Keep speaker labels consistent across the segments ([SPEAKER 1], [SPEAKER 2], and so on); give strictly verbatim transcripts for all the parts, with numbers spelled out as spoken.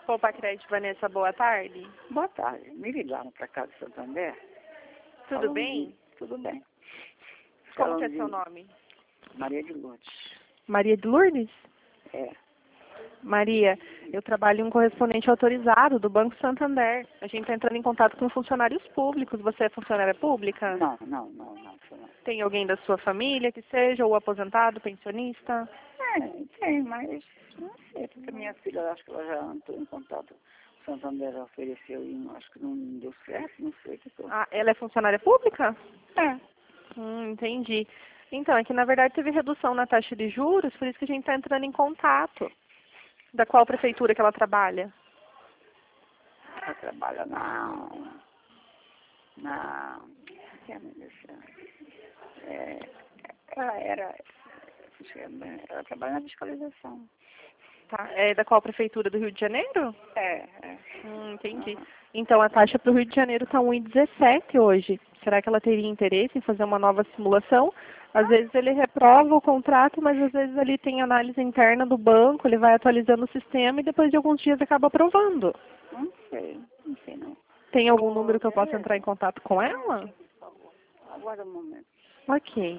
[SPEAKER 1] Poupa Crédito, Vanessa, boa tarde.
[SPEAKER 2] Boa tarde. Me ligaram para cá de Santander.
[SPEAKER 1] Tudo
[SPEAKER 2] Falando
[SPEAKER 1] bem?
[SPEAKER 2] de- Tudo bem.
[SPEAKER 1] Como
[SPEAKER 2] Falando
[SPEAKER 1] que é seu
[SPEAKER 2] de
[SPEAKER 1] nome?
[SPEAKER 2] Maria de Lourdes.
[SPEAKER 1] Maria de Lourdes?
[SPEAKER 2] É.
[SPEAKER 1] Maria, eu trabalho em um correspondente autorizado do Banco Santander. A gente está entrando em contato com funcionários públicos. Você é funcionária pública?
[SPEAKER 2] Não, não, não, não, isso não.
[SPEAKER 1] Tem alguém da sua família que seja, ou aposentado, pensionista?
[SPEAKER 2] É, tem, mas não sei, porque minha filha, acho que ela já entrou em contato. O Santander ofereceu e acho que não deu certo, não sei o que foi.
[SPEAKER 1] Ah, ela é funcionária pública?
[SPEAKER 2] É.
[SPEAKER 1] Hum, entendi. Então, é que na verdade teve redução na taxa de juros, por isso que a gente está entrando em contato. Da qual prefeitura que ela trabalha?
[SPEAKER 2] Ela trabalha na. Na. Que é, meu Deus do céu? É, ela era. Ela trabalha na fiscalização.
[SPEAKER 1] Tá. É da qual prefeitura do Rio de Janeiro?
[SPEAKER 2] É, é.
[SPEAKER 1] Hum, entendi.
[SPEAKER 2] Uhum.
[SPEAKER 1] Então, a taxa para o Rio de Janeiro está um vírgula dezessete hoje. Será que ela teria interesse em fazer uma nova simulação? Às vezes ele reprova o contrato, mas às vezes ele tem análise interna do banco, ele vai atualizando o sistema e depois de alguns dias acaba aprovando.
[SPEAKER 2] Não sei, não sei não.
[SPEAKER 1] Tem algum número que eu possa entrar em contato com ela?
[SPEAKER 2] Por favor, aguarda um momento.
[SPEAKER 1] Ok.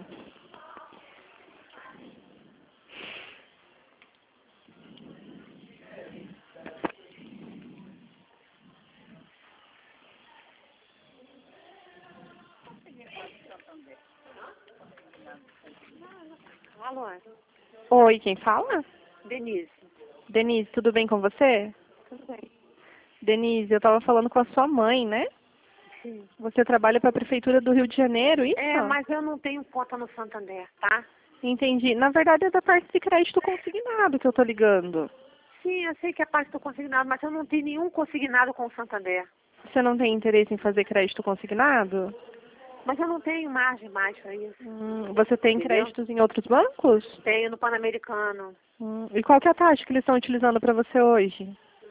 [SPEAKER 2] Alô,
[SPEAKER 1] Oi, quem fala?
[SPEAKER 2] Denise.
[SPEAKER 1] Denise, tudo bem com você?
[SPEAKER 2] Tudo bem?
[SPEAKER 1] Denise, eu estava falando com a sua mãe, né?
[SPEAKER 2] Sim.
[SPEAKER 1] Você trabalha para a Prefeitura do Rio de Janeiro, isso?
[SPEAKER 2] É, mas eu não tenho conta no Santander, tá?
[SPEAKER 1] Entendi. Na verdade é da parte de crédito consignado que eu tô ligando.
[SPEAKER 2] Sim, eu sei que é parte do consignado, mas eu não tenho nenhum consignado com o Santander.
[SPEAKER 1] Você não tem interesse em fazer crédito consignado?
[SPEAKER 2] Mas eu não tenho margem mais para isso.
[SPEAKER 1] Hum, você tem
[SPEAKER 2] Entendeu?
[SPEAKER 1] créditos em outros bancos?
[SPEAKER 2] Tenho no Pan-Americano.
[SPEAKER 1] Hum, e qual que é a taxa que eles estão utilizando para você hoje?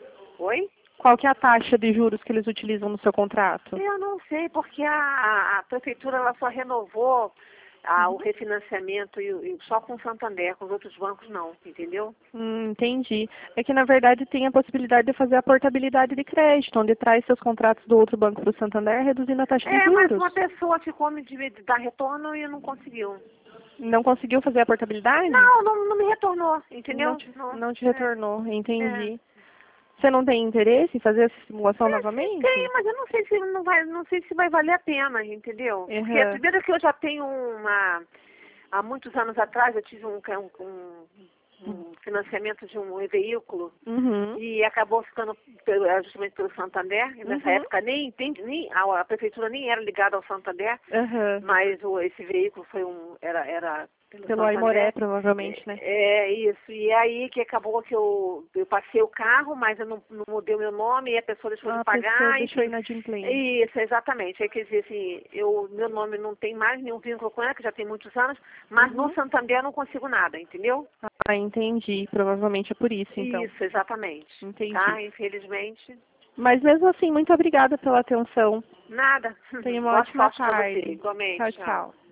[SPEAKER 2] Oi?
[SPEAKER 1] Qual que é a taxa de juros que eles utilizam no seu contrato?
[SPEAKER 2] Eu não sei, porque a, a, a prefeitura ela só renovou a, o refinanciamento e, e só com o Santander, com os outros bancos não, entendeu?
[SPEAKER 1] Hum, entendi. É que, na verdade, tem a possibilidade de fazer a portabilidade de crédito, onde traz seus contratos do outro banco para o Santander, reduzindo a taxa de
[SPEAKER 2] É, mas
[SPEAKER 1] juros.
[SPEAKER 2] uma pessoa ficou me de, de dar retorno e não conseguiu.
[SPEAKER 1] Não conseguiu fazer a portabilidade?
[SPEAKER 2] Não, não, não me retornou, entendeu?
[SPEAKER 1] Não te,
[SPEAKER 2] Não,
[SPEAKER 1] não te
[SPEAKER 2] é,
[SPEAKER 1] retornou, entendi.
[SPEAKER 2] é.
[SPEAKER 1] Você não tem interesse em fazer essa simulação
[SPEAKER 2] É, sim,
[SPEAKER 1] novamente?
[SPEAKER 2] tem, mas eu não sei se não vai, não sei se vai valer a pena, entendeu? Porque
[SPEAKER 1] Uhum.
[SPEAKER 2] primeiro que eu já tenho uma, há muitos anos atrás eu tive um, um, um financiamento de um veículo
[SPEAKER 1] Uhum.
[SPEAKER 2] e acabou ficando pelo, justamente pelo Santander. E nessa
[SPEAKER 1] Uhum.
[SPEAKER 2] época nem, tem- nem a, a prefeitura nem era ligada ao Santander,
[SPEAKER 1] Uhum.
[SPEAKER 2] mas o, esse veículo foi um, era, era pelo
[SPEAKER 1] Pelo
[SPEAKER 2] Santander.
[SPEAKER 1] Aimoré, provavelmente, né?
[SPEAKER 2] É, é isso. E aí que acabou que eu, eu passei o carro, mas eu não, não mudei o meu nome e a pessoa deixou
[SPEAKER 1] Ah,
[SPEAKER 2] de
[SPEAKER 1] a pessoa
[SPEAKER 2] pagar.
[SPEAKER 1] deixou
[SPEAKER 2] Enfim.
[SPEAKER 1] inadimplente.
[SPEAKER 2] Isso, exatamente. É, quer dizer, assim, eu, meu nome não tem mais nenhum vínculo com ela, que já tem muitos anos, mas
[SPEAKER 1] Uhum.
[SPEAKER 2] no Santander eu não consigo nada, entendeu?
[SPEAKER 1] Ah, entendi. Provavelmente é por isso, então.
[SPEAKER 2] Isso, exatamente.
[SPEAKER 1] Entendi.
[SPEAKER 2] Tá? Infelizmente.
[SPEAKER 1] Mas mesmo assim, muito obrigada pela atenção.
[SPEAKER 2] Nada.
[SPEAKER 1] Tenha uma
[SPEAKER 2] Boa
[SPEAKER 1] ótima
[SPEAKER 2] sorte pra você,
[SPEAKER 1] tarde.
[SPEAKER 2] igualmente.
[SPEAKER 1] Tchau,
[SPEAKER 2] Tchau.
[SPEAKER 1] tchau.